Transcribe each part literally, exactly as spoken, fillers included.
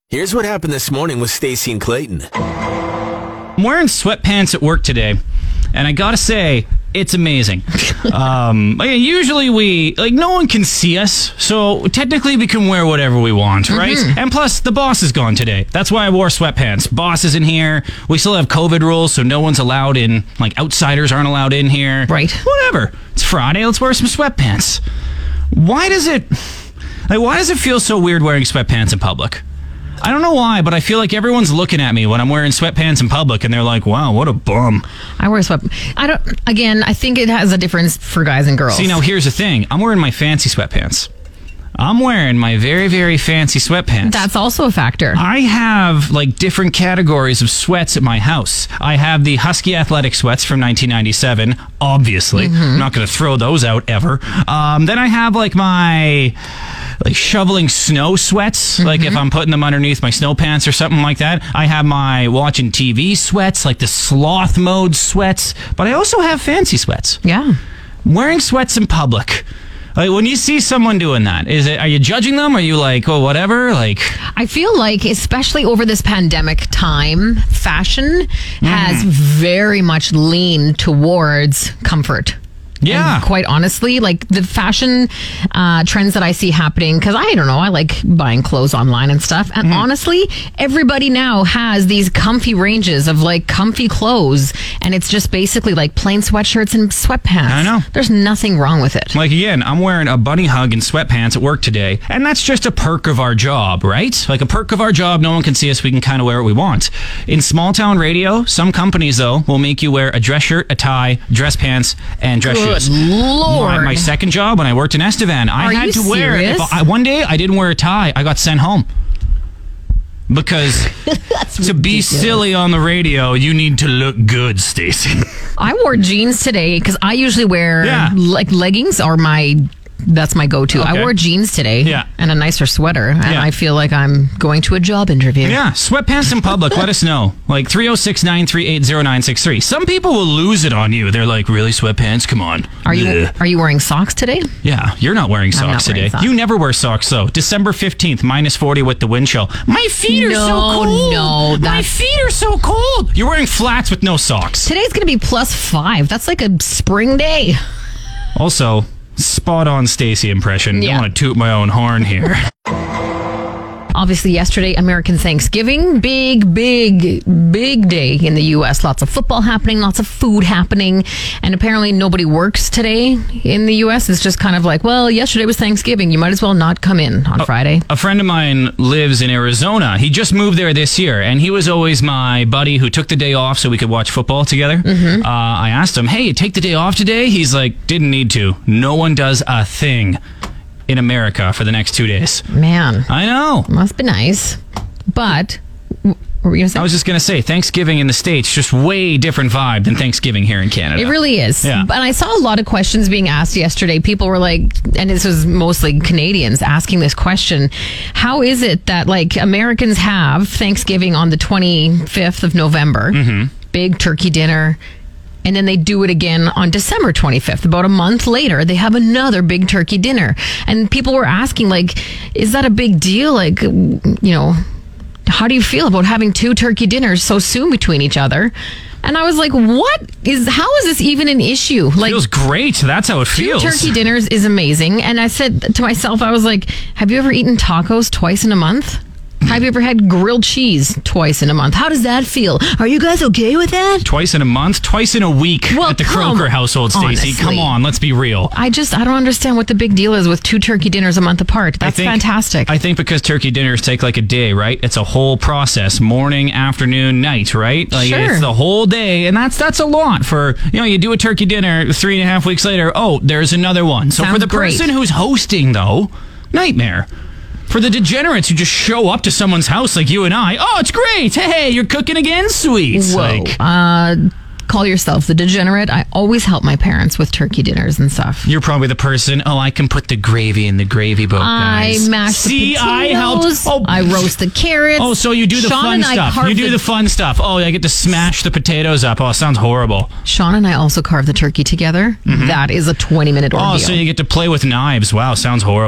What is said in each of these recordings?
Here's what happened this morning with Stacey and Clayton. I'm wearing sweatpants at work today, and I gotta say, it's amazing. um, like, usually we, like, no one can see us, so technically we can wear whatever we want, right? Mm-hmm. And plus, the boss is gone today. That's why I wore sweatpants. Boss is in here. We still have COVID rules, so no one's allowed in. Like, outsiders aren't allowed in here. Right. Whatever. It's Friday. Let's wear some sweatpants. Why does it, like, why does it feel so weird wearing sweatpants in public? I don't know why, but I feel like everyone's looking at me when I'm wearing sweatpants in public, and they're like, wow, what a bum. I wear sweat. I don't, again, I think it has a difference for guys and girls. See, now here's the thing. I'm wearing my fancy sweatpants. I'm wearing my very, very fancy sweatpants. That's also a factor. I have, like, different categories of sweats at my house. I have the Husky Athletic sweats from nineteen ninety-seven, obviously. Mm-hmm. I'm not going to throw those out ever. Um, then I have, like, my... like shoveling snow sweats, mm-hmm. like if I'm putting them underneath my snow pants or something like that. I have my watching T V sweats, like the sloth mode sweats, but I also have fancy sweats. Yeah. Wearing sweats in public. Like, when you see someone doing that, is it, are you judging them? Are you like, oh, whatever? Like, I feel like, especially over this pandemic time, fashion mm. has very much leaned towards comfort. Yeah. And quite honestly, like the fashion uh, trends that I see happening, because I don't know, I like buying clothes online and stuff. And mm. honestly, everybody now has these comfy ranges of like comfy clothes. And it's just basically like plain sweatshirts and sweatpants. I know. There's nothing wrong with it. Like, again, I'm wearing a bunny hug and sweatpants at work today. And that's just a perk of our job, right? Like a perk of our job. No one can see us. We can kind of wear what we want. In small town radio, some companies, though, will make you wear a dress shirt, a tie, dress pants, and dress shoes. Good Lord. My, my second job when I worked in Estevan, I Are had you to wear serious? if I, one day I didn't wear a tie, I got sent home. Because to be silly on the radio, you need to look good, Stacey. I wore jeans today because I usually wear yeah. like leggings are my that's my go-to. Okay. I wore jeans today yeah. and a nicer sweater, and yeah. I feel like I'm going to a job interview. Yeah, sweatpants in public, let us know. Like three oh six, nine three eight, oh nine six three. Some people will lose it on you. They're like, really, sweatpants? Come on. Are you Blech. Are you wearing socks today? Yeah, you're not wearing socks not today. wearing socks. You never wear socks, though. December fifteenth, minus forty with the wind chill. My feet are no, so cold. No, that's... My feet are so cold. You're wearing flats with no socks. Today's going to be plus five. That's like a spring day. Also... spot on Stacey impression. Yeah. I want to toot my own horn here. Obviously, yesterday, American Thanksgiving. Big, big, big day in the U S. Lots of football happening, lots of food happening. And apparently nobody works today in the U S. It's just kind of like, well, yesterday was Thanksgiving. You might as well not come in on a, Friday. A friend of mine lives in Arizona. He just moved there this year. And he was always my buddy who took the day off so we could watch football together. Mm-hmm. Uh, I asked him, hey, take the day off today? He's like, didn't need to. No one does a thing in America for the next two days. Man. I know. Must be nice. But, what were you going to say? I was just going to say, Thanksgiving in the States, just way different vibe than Thanksgiving here in Canada. It really is. Yeah. And I saw a lot of questions being asked yesterday. People were like, and this was mostly Canadians asking this question, how is it that like Americans have Thanksgiving on the twenty-fifth of November, mm-hmm. big turkey dinner, and then they do it again on December twenty-fifth. About a month later, they have another big turkey dinner. And people were asking, like, is that a big deal? Like, you know, how do you feel about having two turkey dinners so soon between each other? And I was like, what is, how is this even an issue? Like, feels great. That's how it feels. Two turkey dinners is amazing. And I said to myself, I was like, have you ever eaten tacos twice in a month? Have you ever had grilled cheese twice in a month? How does that feel? Are you guys okay with that? Twice in a month? Twice in a week well, at the Croker household, Stacey. Come on, let's be real. I just, I don't understand what the big deal is with two turkey dinners a month apart. That's I think, fantastic. I think because turkey dinners take like a day, right? It's a whole process. Morning, afternoon, night, right? Like sure. It's the whole day. And that's that's a lot for, you know, you do a turkey dinner three and a half weeks later. Oh, there's another one. So Sounds for the great. person who's hosting, though, nightmare. For the degenerates who just show up to someone's house like you and I, oh, it's great. Hey, you're cooking again? Sweet. Whoa. Like, uh, call yourself the degenerate. I always help my parents with turkey dinners and stuff. You're probably the person, oh, I can put the gravy in the gravy boat, guys. I mash See, the potatoes. I helped. Oh. I roast the carrots. Oh, so you do the Sean fun and I stuff. carve You do the, the fun stuff. Oh, I get to smash the potatoes up. Oh, it sounds horrible. Sean and I also carve the turkey together. Mm-hmm. That is a twenty-minute ordeal. Oh, so you get to play with knives. Wow, sounds horrible.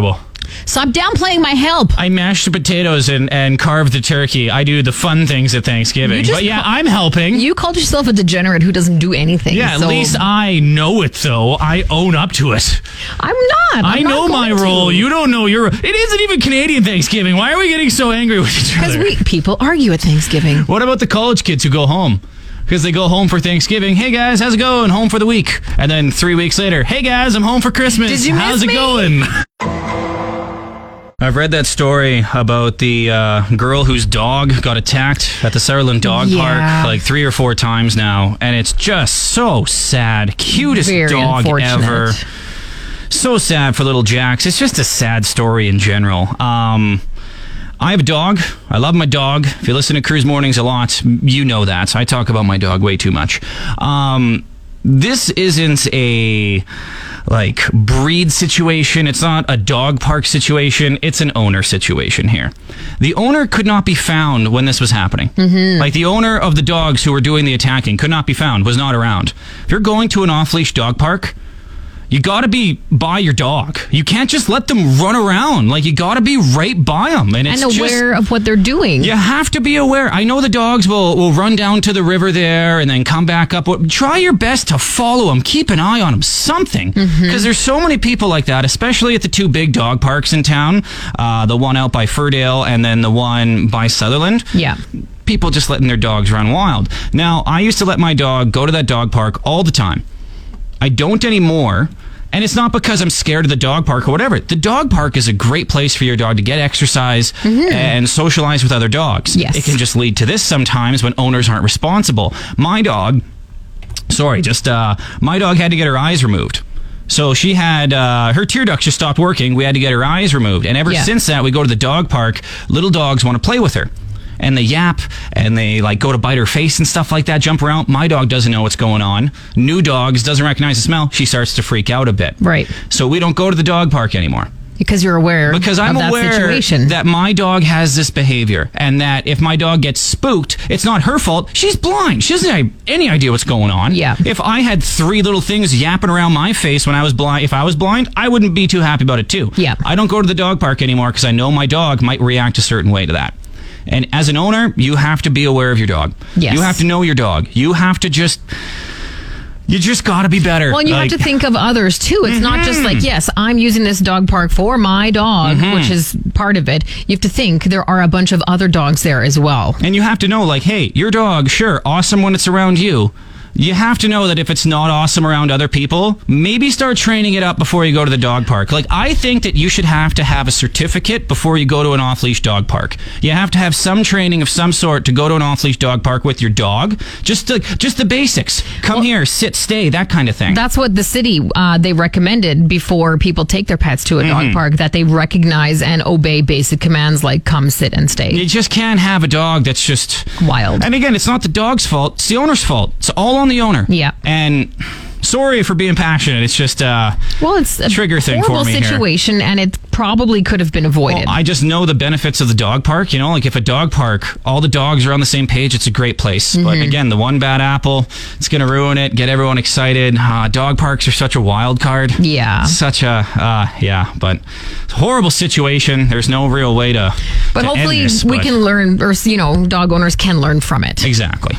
Stop downplaying my help. I mash the potatoes and, and carve the turkey. I do the fun things at Thanksgiving. You just But yeah, ca- I'm helping. You called yourself a degenerate who doesn't do anything. yeah, at so least I know it, though. I own up to it. I'm not. I'm I know not my going to. role. You don't know your. It isn't even Canadian Thanksgiving. Why are we getting so angry with each Because other? we people argue at Thanksgiving. What about the college kids who go home? Because they go home for Thanksgiving. Hey guys, how's it going? Home for the week. And then three weeks later, hey guys, I'm home for Christmas. Did you how's miss it me? going? I've read that story about the uh, girl whose dog got attacked at the Sutherland Dog Yeah. Park like three or four times now. And it's just so sad. Cutest Very dog unfortunate. ever. So sad for little Jax. It's just a sad story in general. Um, I have a dog. I love my dog. If you listen to Cruise Mornings a lot, you know that. I talk about my dog way too much. Um, this isn't a like breed situation. It's not a dog park situation. It's an owner situation here. The owner could not be found when this was happening. Mm-hmm. Like the owner of the dogs who were doing the attacking could not be found, was not around. If you're going to an off-leash dog park, you gotta be by your dog. You can't just let them run around. Like, you gotta be right by them. And it's And aware just, of what they're doing. you have to be aware. I know the dogs will, will run down to the river there and then come back up. Try your best to follow them. Keep an eye on them. Something. Because there's so many people like that, especially at the two big dog parks in town. Uh, the one out by Furdale and then the one by Sutherland. Yeah. People just letting their dogs run wild. Now, I used to let my dog go to that dog park all the time. I don't anymore. And it's not because I'm scared of the dog park or whatever. The dog park is a great place for your dog to get exercise and socialize with other dogs. Yes. It can just lead to this sometimes when owners aren't responsible. My dog, sorry, just uh, my dog had to get her eyes removed. So she had, uh, her tear ducts just stopped working. We had to get her eyes removed. And ever Yeah. since that, we go to the dog park. Little dogs want to play with her. And they yap and they like go to bite her face and stuff like that, jump around. My dog doesn't know what's going on. New dogs, doesn't recognize the smell. She starts to freak out a bit. Right. So we don't go to the dog park anymore. Because you're aware Because I'm of that aware situation. that my dog has this behavior and that if my dog gets spooked, it's not her fault. She's blind. She doesn't have any idea what's going on. Yeah. If I had three little things yapping around my face when I was blind, if I was blind, I wouldn't be too happy about it too. Yeah. I don't go to the dog park anymore because I know my dog might react a certain way to that. And as an owner, you have to be aware of your dog. Yes. You have to know your dog. You have to just... You just got to be better. Well, and you Like- have to think of others too. It's not just Mm-hmm. like, yes, I'm using this dog park for my dog, which is part of it. You have to think there are a bunch of other dogs there as well. And you have to know, like, hey, your dog, sure, awesome when it's around you. You have to know that if it's not awesome around other people, maybe start training it up before you go to the dog park. Like, I think that you should have to have a certificate before you go to an off-leash dog park. You have to have some training of some sort to go to an off-leash dog park with your dog. Just the, just the basics. Come here, sit, stay, that kind of thing. That's what the city, uh, they recommended before people take their pets to a Mm-hmm. dog park, that they recognize and obey basic commands like come, sit, and stay. You just can't have a dog that's just... Wild. And again, it's not the dog's fault. It's the owner's fault. It's all on the owner. Yeah. And sorry for being passionate. It's just uh, Well, it's a trigger thing for horrible me here. situation, and it probably could have been avoided. Well, I just know the benefits of the dog park. You know, like if a dog park, all the dogs are on the same page, it's a great place. But again, the one bad apple, it's going to ruin it, get everyone excited. Uh, dog parks are such a wild card. Yeah. Such a, uh, yeah, but it's a horrible situation. There's no real way to. but to end hopefully this, we but- can learn, or, you know, dog owners can learn from it. Exactly.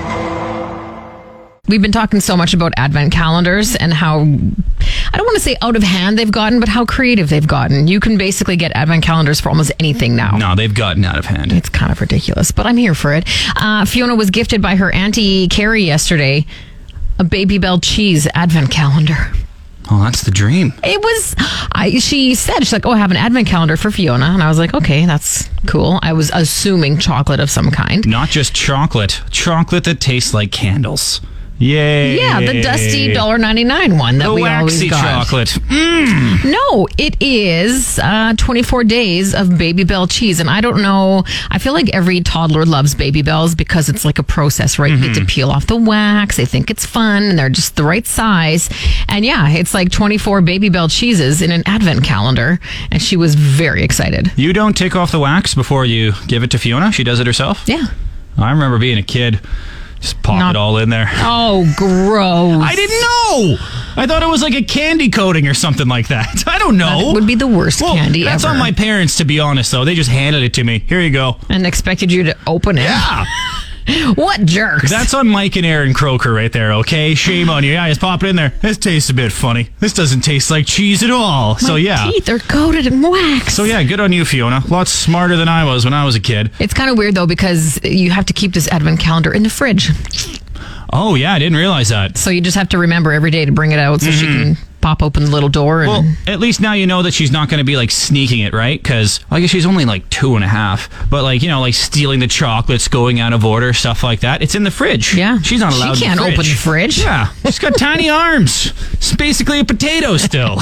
We've been talking so much about advent calendars and how, I don't want to say out of hand they've gotten, but how creative they've gotten. You can basically get advent calendars for almost anything now. No, they've gotten out of hand. It's kind of ridiculous, but I'm here for it. Uh, Fiona was gifted by her Auntie Carrie yesterday a Baby Bell cheese advent calendar. Oh, that's the dream. It was, I, she said, she's like, oh, I have an advent calendar for Fiona. And I was like, okay, that's cool. I was assuming chocolate of some kind. Not just chocolate, chocolate that tastes like candles. Yay. Yeah, the dusty one dollar ninety-nine one that The we always waxy got. chocolate. No, it is uh, twenty-four days of Baby Bell cheese. And I don't know, I feel like every toddler loves Baby Bells because it's like a process, right? You get to peel off the wax. They think it's fun and they're just the right size. And yeah, it's like twenty-four Baby Bell cheeses in an advent calendar. And she was very excited. You don't take off the wax before you give it to Fiona? She does it herself? Yeah. I remember being a kid. Just pop Not- it all in there. Oh, gross. I didn't know. I thought it was like a candy coating or something like that. I don't know. That would be the worst well, candy that's ever. on my parents, to be honest, though. They just handed it to me. Here you go. And expected you to open it. Yeah. What jerks? That's on Mike and Aaron Croker right there, okay? Shame on you. Yeah, just pop it in there. This tastes a bit funny. This doesn't taste like cheese at all. My so, yeah. teeth are coated in wax. So, yeah, good on you, Fiona. Lots smarter than I was when I was a kid. It's kind of weird, though, because you have to keep this advent calendar in the fridge. Oh, yeah, I didn't realize that. So you just have to remember every day to bring it out so mm-hmm. she can pop open the little door. And well, at least now you know that she's not going to be like sneaking it, right? Because I guess she's only like two and a half. But like, you know, like stealing the chocolates, going out of order, stuff like that. It's in the fridge. Yeah. She's not allowed She can't in the fridge. open the fridge. Yeah. She's got tiny arms. It's basically a potato still.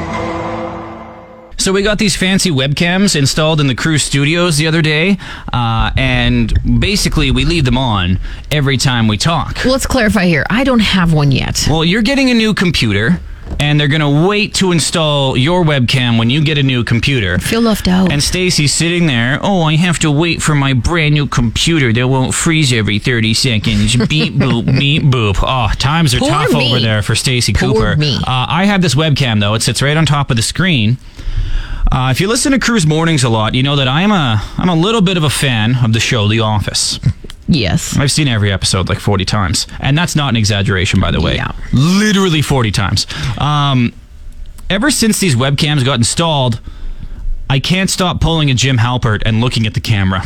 So we got these fancy webcams installed in the Cruise studios the other day, uh, and basically we leave them on every time we talk. Well, let's clarify here. I don't have one yet. Well, you're getting a new computer, and they're going to wait to install your webcam when you get a new computer. I feel left out. And Stacy's sitting there, oh, I have to wait for my brand new computer that won't freeze every thirty seconds. Beep, boop, beep, boop. Oh, times are Poor tough me. over there for Stacy Poor Cooper. me. Uh, I have this webcam, though. It sits right on top of the screen. Uh, if you listen to Cruise Mornings a lot, you know that I'm a I'm a little bit of a fan of the show The Office. Yes. I've seen every episode like forty times. And that's not an exaggeration, by the way. Yeah. Literally forty times. Um, ever since these webcams got installed, I can't stop pulling a Jim Halpert and looking at the camera.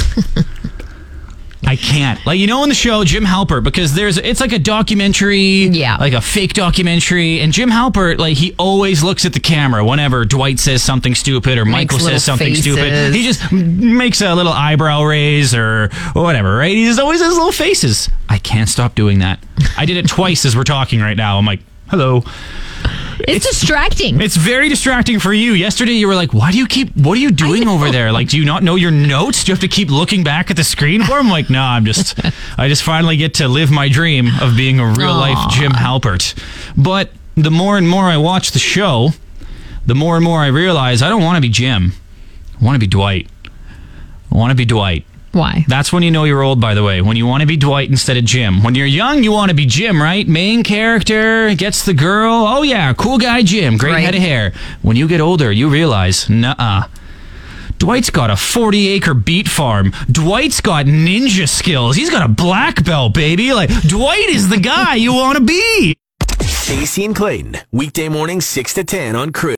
I can't. Like, you know, in the show, Jim Halpert, because there's, it's like a documentary, yeah. like a fake documentary, and Jim Halpert, like, he always looks at the camera whenever Dwight says something stupid or Makes Michael says something faces. stupid. He just makes a little eyebrow raise or whatever, right? He just always has little faces. I can't stop doing that. I did it twice as we're talking right now. I'm like, hello. It's, it's distracting. It's very distracting for you. Yesterday, you were like, why do you keep, what are you doing over there? Like, do you not know your notes? Do you have to keep looking back at the screen for them? I'm like, no, nah, I'm just, I just finally get to live my dream of being a real life Jim Halpert. But the more and more I watch the show, the more and more I realize I don't want to be Jim. I want to be Dwight. I want to be Dwight. Why? That's when you know you're old, by the way. When you want to be Dwight instead of Jim. When you're young, you want to be Jim, right? Main character, gets the girl. Oh, yeah, cool guy Jim. Great right. head of hair. When you get older, you realize, nuh-uh. Dwight's got a forty-acre beet farm. Dwight's got ninja skills. He's got a black belt, baby. Like, Dwight is the guy you want to be. Stacey and Clayton, weekday mornings six to ten on Cruise.